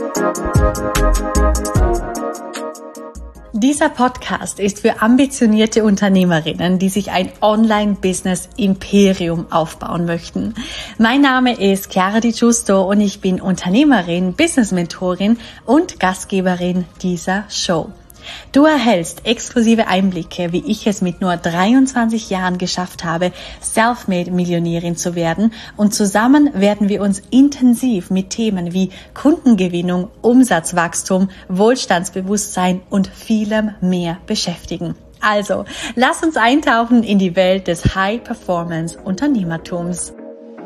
Dieser Podcast ist für ambitionierte Unternehmerinnen, die sich ein Online-Business-Imperium aufbauen möchten. Mein Name ist Chiara Di Giusto und ich bin Unternehmerin, Business-Mentorin und Gastgeberin dieser Show. Du erhältst exklusive Einblicke, wie ich es mit nur 23 Jahren geschafft habe, Selfmade-Millionärin zu werden, und zusammen werden wir uns intensiv mit Themen wie Kundengewinnung, Umsatzwachstum, Wohlstandsbewusstsein und vielem mehr beschäftigen. Also, lass uns eintauchen in die Welt des High-Performance-Unternehmertums.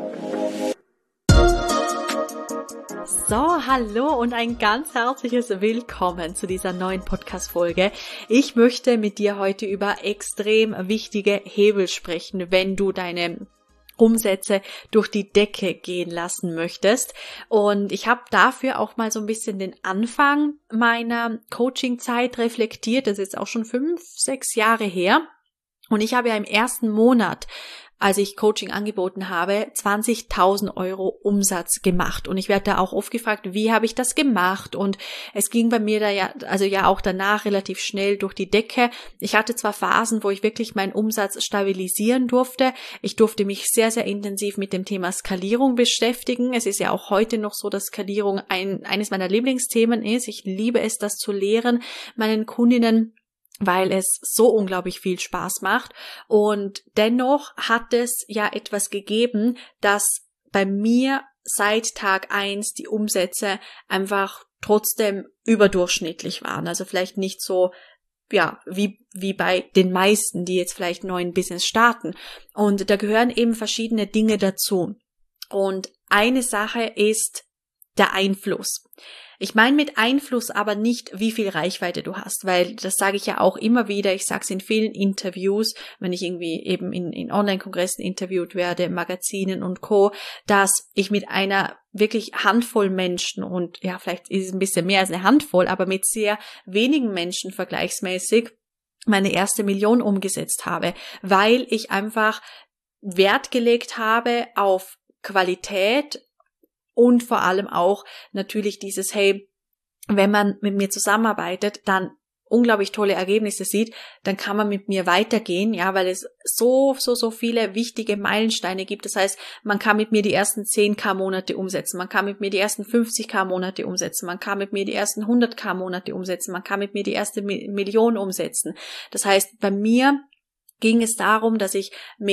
So, hallo und ein ganz herzliches Willkommen zu dieser neuen Podcast-Folge. Ich möchte mit dir heute über extrem wichtige Hebel sprechen, wenn du deine Umsätze durch die Decke gehen lassen möchtest. Und ich habe dafür auch mal so ein bisschen den Anfang meiner Coaching-Zeit reflektiert. Das ist jetzt auch schon 5-6 Jahre her. Und ich habe ja im ersten Monat, als ich Coaching angeboten habe, 20.000 Euro Umsatz gemacht. Und ich werde da auch oft gefragt, wie habe ich das gemacht? Und es ging bei mir da ja auch danach relativ schnell durch die Decke. Ich hatte zwar Phasen, wo ich wirklich meinen Umsatz stabilisieren durfte. Ich durfte mich sehr, sehr intensiv mit dem Thema Skalierung beschäftigen. Es ist ja auch heute noch so, dass Skalierung eines meiner Lieblingsthemen ist. Ich liebe es, das zu lehren, meinen Kundinnen, weil es so unglaublich viel Spaß macht. Und dennoch hat es ja etwas gegeben, dass bei mir seit Tag 1 die Umsätze einfach trotzdem überdurchschnittlich waren. Also vielleicht nicht so, ja, wie bei den meisten, die jetzt vielleicht neuen Business starten. Und da gehören eben verschiedene Dinge dazu. Und eine Sache ist der Einfluss. Ich meine mit Einfluss aber nicht, wie viel Reichweite du hast, weil das sage ich ja auch immer wieder, ich sage es in vielen Interviews, wenn ich irgendwie eben in Online-Kongressen interviewt werde, Magazinen und Co., dass ich mit einer wirklich Handvoll Menschen, und ja, vielleicht ist es ein bisschen mehr als eine Handvoll, aber mit sehr wenigen Menschen vergleichsmäßig meine erste Million umgesetzt habe, weil ich einfach Wert gelegt habe auf Qualität. Und vor allem auch natürlich dieses, hey, wenn man mit mir zusammenarbeitet, dann unglaublich tolle Ergebnisse sieht, dann kann man mit mir weitergehen, ja, weil es so viele wichtige Meilensteine gibt. Das heißt, man kann mit mir die ersten 10.000 Monate umsetzen, man kann mit mir die ersten 50.000 Monate umsetzen, man kann mit mir die ersten 100.000 Monate umsetzen, man kann mit mir die erste Million umsetzen. Das heißt, bei mir ging es darum, dass ich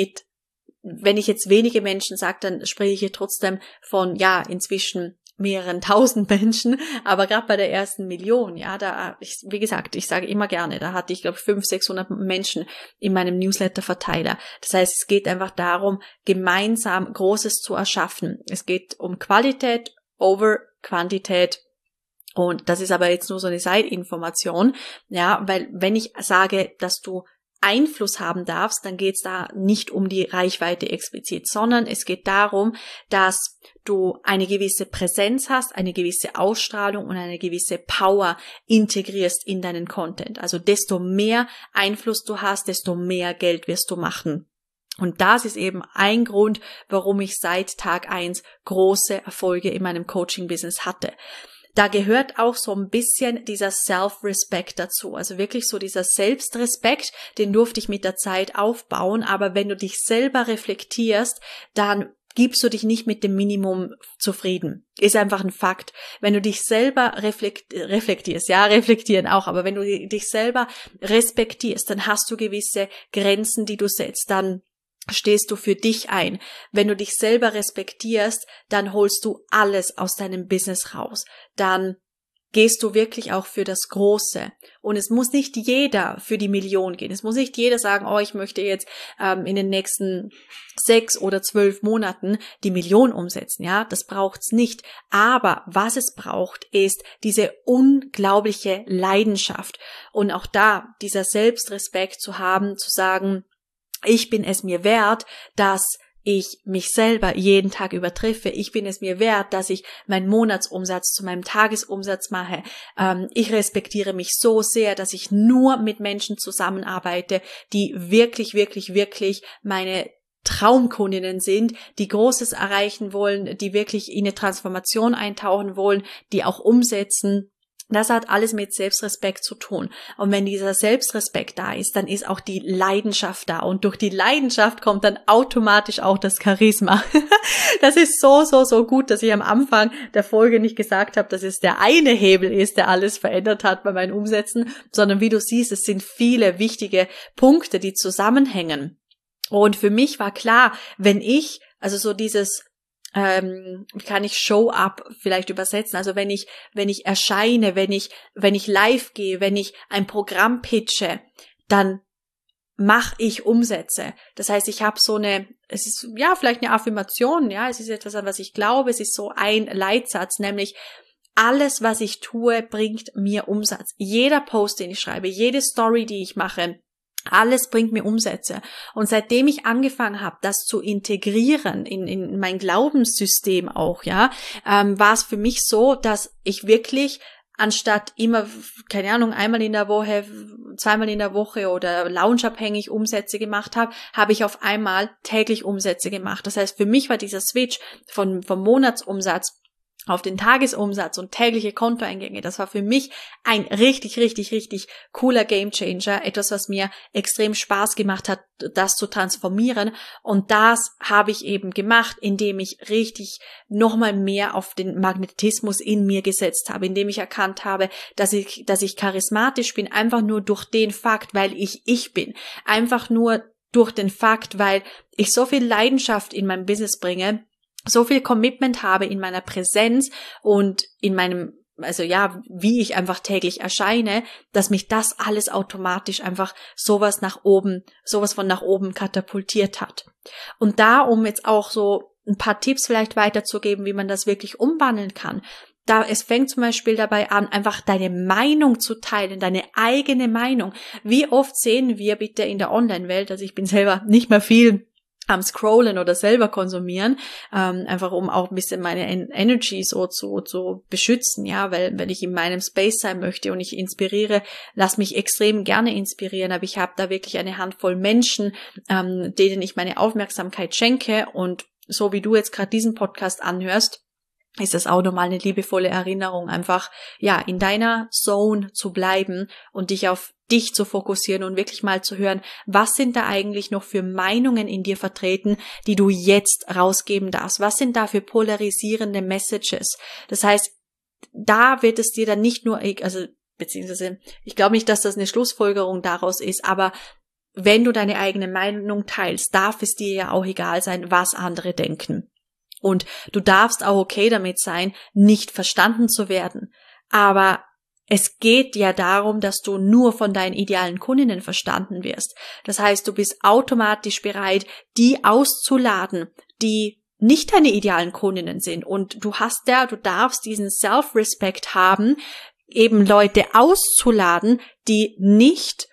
wenn ich jetzt wenige Menschen sage, dann spreche ich hier trotzdem von, ja, inzwischen mehreren tausend Menschen, aber gerade bei der ersten Million, ja, wie gesagt, ich sage immer gerne, da hatte ich, glaube ich, 500-600 Menschen in meinem Newsletter-Verteiler. Das heißt, es geht einfach darum, gemeinsam Großes zu erschaffen. Es geht um Qualität over Quantität. Und das ist aber jetzt nur so eine Side-Information, ja, weil wenn ich sage, dass du Einfluss haben darfst, dann geht es da nicht um die Reichweite explizit, sondern es geht darum, dass du eine gewisse Präsenz hast, eine gewisse Ausstrahlung und eine gewisse Power integrierst in deinen Content. Also desto mehr Einfluss du hast, desto mehr Geld wirst du machen. Und das ist eben ein Grund, warum ich seit Tag 1 große Erfolge in meinem Coaching-Business hatte. Da gehört auch so ein bisschen dieser Self-Respect dazu, also wirklich so dieser Selbstrespekt, den durfte ich mit der Zeit aufbauen, aber wenn du dich selber reflektierst, dann gibst du dich nicht mit dem Minimum zufrieden. Ist einfach ein Fakt. Wenn du dich selber reflektierst, ja, reflektieren auch, aber wenn du dich selber respektierst, dann hast du gewisse Grenzen, die du setzt, dann stehst du für dich ein. Wenn du dich selber respektierst, dann holst du alles aus deinem Business raus. Dann gehst du wirklich auch für das Große. Und es muss nicht jeder für die Million gehen. Es muss nicht jeder sagen, oh, ich möchte jetzt in den nächsten 6 oder 12 Monaten die Million umsetzen. Ja, das braucht's nicht. Aber was es braucht, ist diese unglaubliche Leidenschaft. Und auch da dieser Selbstrespekt zu haben, zu sagen, ich bin es mir wert, dass ich mich selber jeden Tag übertreffe. Ich bin es mir wert, dass ich meinen Monatsumsatz zu meinem Tagesumsatz mache. Ich respektiere mich so sehr, dass ich nur mit Menschen zusammenarbeite, die wirklich, wirklich, wirklich meine Traumkundinnen sind, die Großes erreichen wollen, die wirklich in eine Transformation eintauchen wollen, die auch umsetzen. Das hat alles mit Selbstrespekt zu tun. Und wenn dieser Selbstrespekt da ist, dann ist auch die Leidenschaft da. Und durch die Leidenschaft kommt dann automatisch auch das Charisma. Das ist so gut, dass ich am Anfang der Folge nicht gesagt habe, dass es der eine Hebel ist, der alles verändert hat bei meinen Umsätzen, sondern wie du siehst, es sind viele wichtige Punkte, die zusammenhängen. Und für mich war klar, wenn ich, also so dieses, wie kann ich Show up vielleicht übersetzen? Also wenn ich erscheine, wenn ich live gehe, wenn ich ein Programm pitche, dann mache ich Umsätze. Das heißt, ich habe es ist ja vielleicht eine Affirmation, ja, es ist etwas, an was ich glaube, es ist so ein Leitsatz, nämlich alles, was ich tue, bringt mir Umsatz. Jeder Post, den ich schreibe, jede Story, die ich mache, alles bringt mir Umsätze. Und seitdem ich angefangen habe, das zu integrieren in mein Glaubenssystem auch, ja, war es für mich so, dass ich wirklich anstatt immer, keine Ahnung, einmal in der Woche, zweimal in der Woche oder loungeabhängig Umsätze gemacht habe, habe ich auf einmal täglich Umsätze gemacht. Das heißt, für mich war dieser Switch vom Monatsumsatz auf den Tagesumsatz und tägliche Kontoeingänge, das war für mich ein richtig cooler Gamechanger, etwas, was mir extrem Spaß gemacht hat, das zu transformieren, und das habe ich eben gemacht, indem ich richtig nochmal mehr auf den Magnetismus in mir gesetzt habe, indem ich erkannt habe, dass ich charismatisch bin, einfach nur durch den Fakt, weil ich bin, einfach nur durch den Fakt, weil ich so viel Leidenschaft in mein Business bringe, so viel Commitment habe in meiner Präsenz und in meinem, also ja, wie ich einfach täglich erscheine, dass mich das alles automatisch einfach sowas von nach oben katapultiert hat. Und da, um jetzt auch so ein paar Tipps vielleicht weiterzugeben, wie man das wirklich umwandeln kann, es fängt zum Beispiel dabei an, einfach deine Meinung zu teilen, deine eigene Meinung. Wie oft sehen wir bitte in der Online-Welt, also ich bin selber nicht mehr viel am Scrollen oder selber konsumieren, einfach um auch ein bisschen meine Energy so zu beschützen, ja, weil wenn ich in meinem Space sein möchte und ich inspiriere, lass mich extrem gerne inspirieren, aber ich habe da wirklich eine Handvoll Menschen, denen ich meine Aufmerksamkeit schenke, und so wie du jetzt gerade diesen Podcast anhörst, ist das auch nochmal eine liebevolle Erinnerung, einfach, ja, in deiner Zone zu bleiben und dich auf dich zu fokussieren und wirklich mal zu hören, was sind da eigentlich noch für Meinungen in dir vertreten, die du jetzt rausgeben darfst? Was sind da für polarisierende Messages? Das heißt, da wird es dir dann nicht nur, beziehungsweise, ich glaube nicht, dass das eine Schlussfolgerung daraus ist, aber wenn du deine eigene Meinung teilst, darf es dir ja auch egal sein, was andere denken. Und du darfst auch okay damit sein, nicht verstanden zu werden. Aber es geht ja darum, dass du nur von deinen idealen Kundinnen verstanden wirst. Das heißt, du bist automatisch bereit, die auszuladen, die nicht deine idealen Kundinnen sind. Und du darfst diesen Self-Respect haben, eben Leute auszuladen, die nicht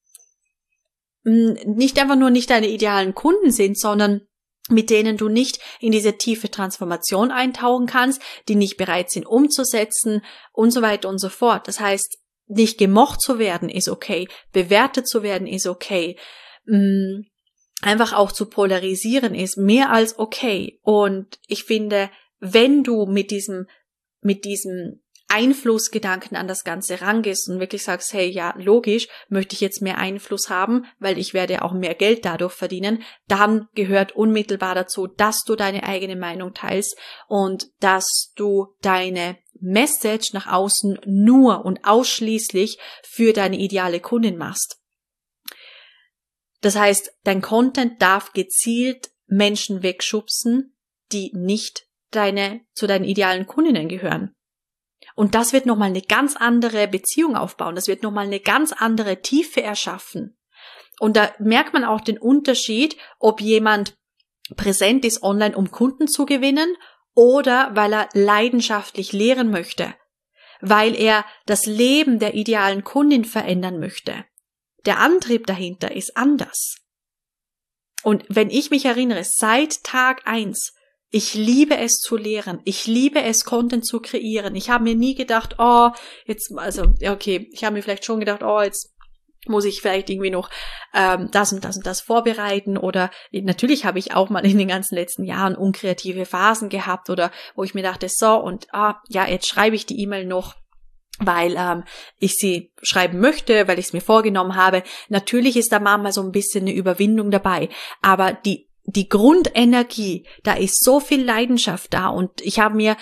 einfach nur nicht deine idealen Kunden sind, sondern mit denen du nicht in diese tiefe Transformation eintauchen kannst, die nicht bereit sind umzusetzen und so weiter und so fort. Das heißt, nicht gemocht zu werden ist okay, bewertet zu werden ist okay, einfach auch zu polarisieren ist mehr als okay. Und ich finde, wenn du mit diesem Einflussgedanken an das Ganze rangehst und wirklich sagst, hey, ja, logisch, möchte ich jetzt mehr Einfluss haben, weil ich werde auch mehr Geld dadurch verdienen, dann gehört unmittelbar dazu, dass du deine eigene Meinung teilst und dass du deine Message nach außen nur und ausschließlich für deine ideale Kundin machst. Das heißt, dein Content darf gezielt Menschen wegschubsen, die nicht zu deinen idealen Kundinnen gehören. Und das wird nochmal eine ganz andere Beziehung aufbauen. Das wird nochmal eine ganz andere Tiefe erschaffen. Und da merkt man auch den Unterschied, ob jemand präsent ist online, um Kunden zu gewinnen, oder weil er leidenschaftlich lehren möchte, weil er das Leben der idealen Kundin verändern möchte. Der Antrieb dahinter ist anders. Und wenn ich mich erinnere, seit Tag 1, ich liebe es zu lehren. Ich liebe es, Content zu kreieren. Ich habe mir nie gedacht, ich habe mir vielleicht schon gedacht, jetzt muss ich vielleicht irgendwie noch das und das und das vorbereiten, oder natürlich habe ich auch mal in den ganzen letzten Jahren unkreative Phasen gehabt, oder wo ich mir dachte, so und jetzt schreibe ich die E-Mail noch, weil ich sie schreiben möchte, weil ich es mir vorgenommen habe. Natürlich ist da manchmal so ein bisschen eine Überwindung dabei, aber die Grundenergie, da ist so viel Leidenschaft da, und ich habe mich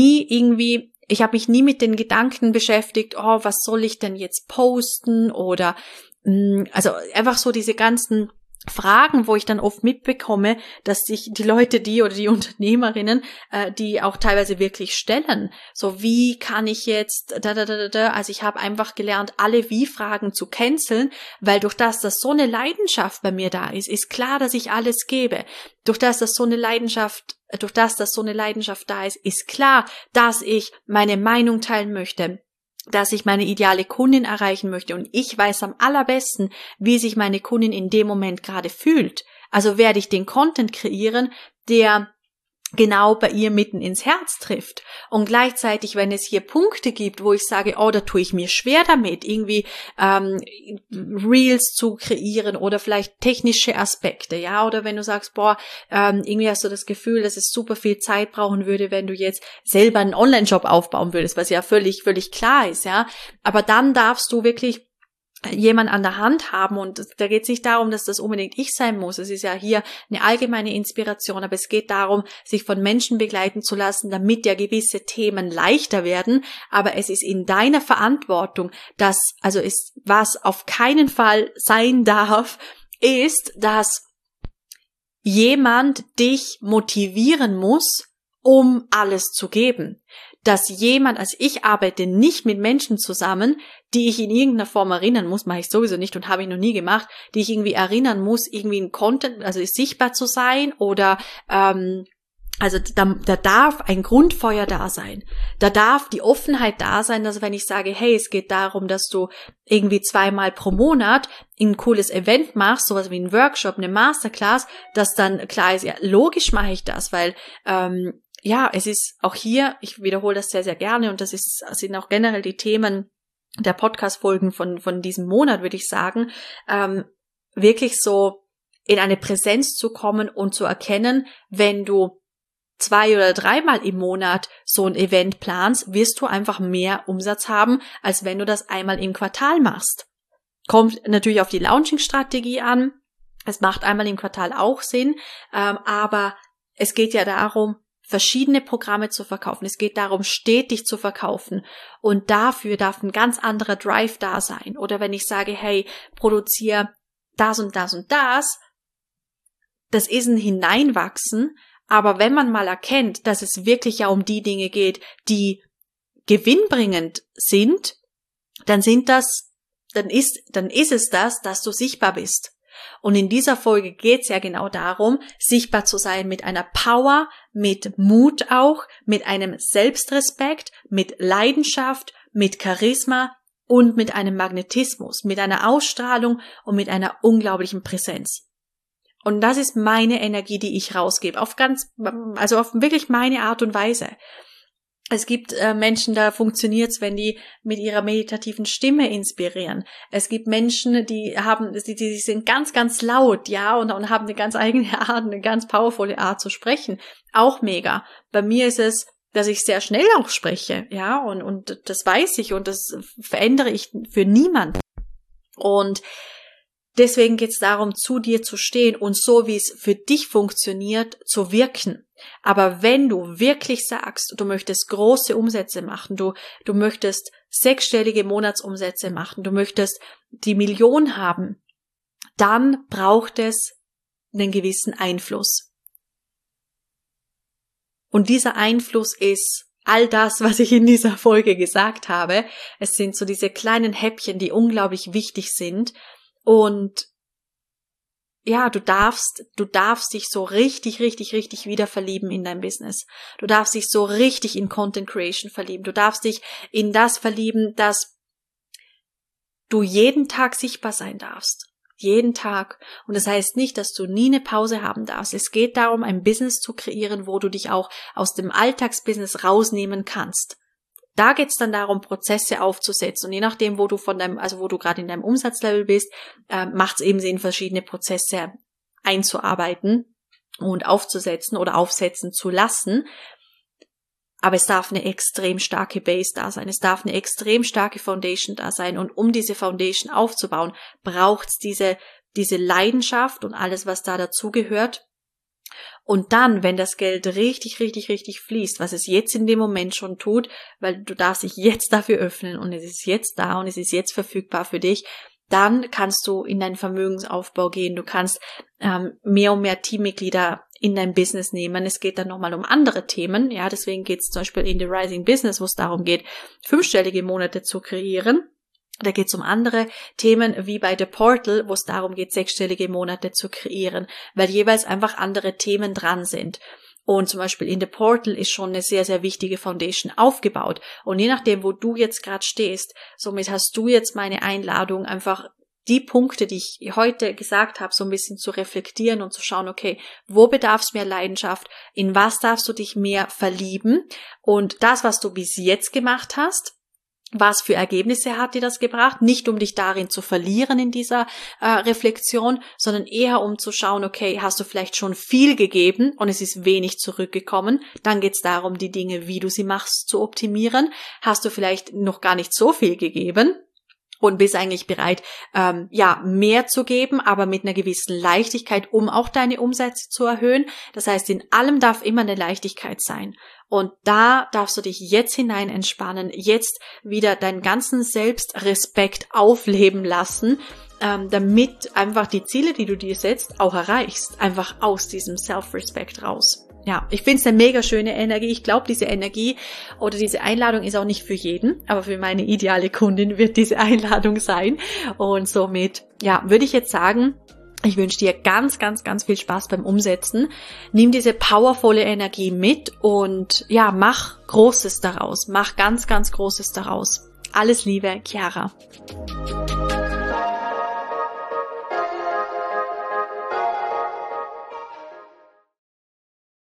nie mit den Gedanken beschäftigt, was soll ich denn jetzt posten, oder also einfach so diese ganzen Fragen, wo ich dann oft mitbekomme, dass sich die Leute, die Unternehmerinnen, die auch teilweise wirklich stellen, so wie kann ich jetzt, also ich habe einfach gelernt, alle Wie-Fragen zu canceln, weil durch das so eine Leidenschaft bei mir da ist klar, dass ich alles gebe. Durch das so eine Leidenschaft da ist klar, dass ich meine Meinung teilen möchte, dass ich meine ideale Kundin erreichen möchte, und ich weiß am allerbesten, wie sich meine Kundin in dem Moment gerade fühlt. Also werde ich den Content kreieren, der genau bei ihr mitten ins Herz trifft. Und gleichzeitig, wenn es hier Punkte gibt, wo ich sage, da tue ich mir schwer damit, irgendwie Reels zu kreieren oder vielleicht technische Aspekte, ja, oder wenn du sagst, irgendwie hast du das Gefühl, dass es super viel Zeit brauchen würde, wenn du jetzt selber einen Online-Shop aufbauen würdest, was ja völlig klar ist, ja, aber dann darfst du wirklich jemand an der Hand haben, und da geht es nicht darum, dass das unbedingt ich sein muss. Es ist ja hier eine allgemeine Inspiration, aber es geht darum, sich von Menschen begleiten zu lassen, damit ja gewisse Themen leichter werden, aber es ist in deiner Verantwortung, was auf keinen Fall sein darf, ist, dass jemand dich motivieren muss, um alles zu geben. Ich arbeite nicht mit Menschen zusammen, die ich in irgendeiner Form erinnern muss, mache ich sowieso nicht und habe ich noch nie gemacht, die ich irgendwie erinnern muss, irgendwie ein Content, also sichtbar zu sein, oder da darf ein Grundfeuer da sein. Da darf die Offenheit da sein, dass wenn ich sage, hey, es geht darum, dass du irgendwie 2-mal pro Monat ein cooles Event machst, sowas wie ein Workshop, eine Masterclass, dass dann klar ist, ja, logisch mache ich das, weil es ist auch hier, ich wiederhole das sehr, sehr gerne, und sind auch generell die Themen der Podcast-Folgen von diesem Monat, würde ich sagen, wirklich so in eine Präsenz zu kommen und zu erkennen, wenn du 2- oder 3-mal im Monat so ein Event planst, wirst du einfach mehr Umsatz haben, als wenn du das einmal im Quartal machst. Kommt natürlich auf die Launching-Strategie an. Es macht einmal im Quartal auch Sinn, aber es geht ja darum, verschiedene Programme zu verkaufen. Es geht darum, stetig zu verkaufen. Und dafür darf ein ganz anderer Drive da sein. Oder wenn ich sage, hey, produziere das und das und das ist ein Hineinwachsen. Aber wenn man mal erkennt, dass es wirklich ja um die Dinge geht, die gewinnbringend sind, dann ist es das, dass du sichtbar bist. Und in dieser Folge geht's ja genau darum, sichtbar zu sein mit einer Power, mit Mut auch, mit einem Selbstrespekt, mit Leidenschaft, mit Charisma und mit einem Magnetismus, mit einer Ausstrahlung und mit einer unglaublichen Präsenz. Und das ist meine Energie, die ich rausgebe, auf wirklich meine Art und Weise. Es gibt Menschen, da funktioniert's, wenn die mit ihrer meditativen Stimme inspirieren. Es gibt Menschen, die sind ganz, ganz laut, ja, und haben eine ganz eigene Art, eine ganz powervolle Art zu sprechen. Auch mega. Bei mir ist es, dass ich sehr schnell auch spreche, ja, und das weiß ich, und das verändere ich für niemanden. Und deswegen geht's darum, zu dir zu stehen und so, wie es für dich funktioniert, zu wirken. Aber wenn du wirklich sagst, du möchtest große Umsätze machen, du möchtest 6-stellige Monatsumsätze machen, du möchtest die Million haben, dann braucht es einen gewissen Einfluss. Und dieser Einfluss ist all das, was ich in dieser Folge gesagt habe. Es sind so diese kleinen Häppchen, die unglaublich wichtig sind. Und ja, du darfst dich so richtig, richtig, richtig wieder verlieben in dein Business. Du darfst dich so richtig in Content Creation verlieben. Du darfst dich in das verlieben, dass du jeden Tag sichtbar sein darfst. Jeden Tag. Und das heißt nicht, dass du nie eine Pause haben darfst. Es geht darum, ein Business zu kreieren, wo du dich auch aus dem Alltagsbusiness rausnehmen kannst. da geht's dann darum, Prozesse aufzusetzen. Und je nachdem, wo du gerade in deinem Umsatzlevel bist, macht es eben Sinn, verschiedene Prozesse einzuarbeiten und aufzusetzen oder aufsetzen zu lassen. Aber es darf eine extrem starke Base da sein. Es darf eine extrem starke Foundation da sein. Und um diese Foundation aufzubauen, braucht's diese Leidenschaft und alles, was da dazugehört. Und dann, wenn das Geld richtig, richtig, richtig fließt, was es jetzt in dem Moment schon tut, weil du darfst dich jetzt dafür öffnen und es ist jetzt da und es ist jetzt verfügbar für dich, dann kannst du in deinen Vermögensaufbau gehen. Du kannst mehr und mehr Teammitglieder in dein Business nehmen. Es geht dann nochmal um andere Themen. Ja, deswegen geht es zum Beispiel in The Rising Business, wo es darum geht, 5-stellige Monate zu kreieren. Da geht es um andere Themen wie bei The Portal, wo es darum geht, 6-stellige Monate zu kreieren, weil jeweils einfach andere Themen dran sind. Und zum Beispiel in The Portal ist schon eine sehr, sehr wichtige Foundation aufgebaut. Und je nachdem, wo du jetzt gerade stehst, somit hast du jetzt meine Einladung, einfach die Punkte, die ich heute gesagt habe, so ein bisschen zu reflektieren und zu schauen, okay, wo bedarf es mehr Leidenschaft, in was darfst du dich mehr verlieben und das, was du bis jetzt gemacht hast, was für Ergebnisse hat dir das gebracht? Nicht um dich darin zu verlieren in dieser Reflexion, sondern eher um zu schauen, okay, hast du vielleicht schon viel gegeben und es ist wenig zurückgekommen? Dann geht es darum, die Dinge, wie du sie machst, zu optimieren. Hast du vielleicht noch gar nicht so viel gegeben und bist eigentlich bereit, mehr zu geben, aber mit einer gewissen Leichtigkeit, um auch deine Umsätze zu erhöhen. Das heißt, in allem darf immer eine Leichtigkeit sein. Und da darfst du dich jetzt hinein entspannen, jetzt wieder deinen ganzen Selbstrespekt aufleben lassen, damit einfach die Ziele, die du dir setzt, auch erreichst. Einfach aus diesem Self-Respect raus. Ja, ich finde es eine mega schöne Energie. Ich glaube, diese Energie oder diese Einladung ist auch nicht für jeden, aber für meine ideale Kundin wird diese Einladung sein. Und somit, würde ich jetzt sagen, ich wünsche dir ganz, ganz, ganz viel Spaß beim Umsetzen. Nimm diese powervolle Energie mit und mach Großes daraus. Mach ganz, ganz Großes daraus. Alles Liebe, Chiara.